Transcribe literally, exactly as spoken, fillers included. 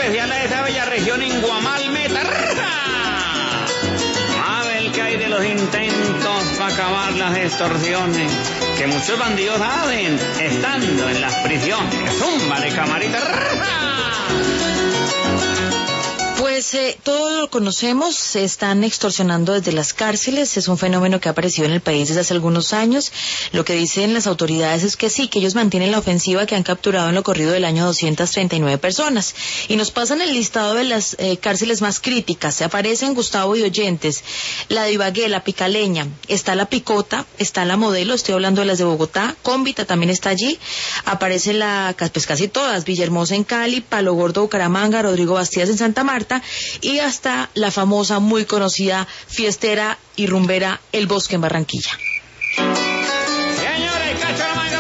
especial a esa bella región en Guamalmeta. A ver qué hay de los intentos para acabar las extorsiones que muchos bandidos hacen estando en las prisiones. Zúmbale, camarita. Pues eh, todos lo conocemos, se están extorsionando desde las cárceles, es un fenómeno que ha aparecido en el país desde hace algunos años. Lo que dicen las autoridades es que sí, que ellos mantienen la ofensiva, que han capturado en lo corrido del año doscientas treinta y nueve personas. Y nos pasan el listado de las eh, cárceles más críticas. Se aparecen, Gustavo y oyentes, la de Ibagué, la Picaleña, está la Picota, está la Modelo, estoy hablando de las de Bogotá, Cómbita también está allí, aparece la, pues casi todas, Villahermosa en Cali, Palo Gordo, Bucaramanga, Rodrigo Bastías en Santa Marta, y hasta la famosa, muy conocida, fiestera y rumbera El Bosque en Barranquilla.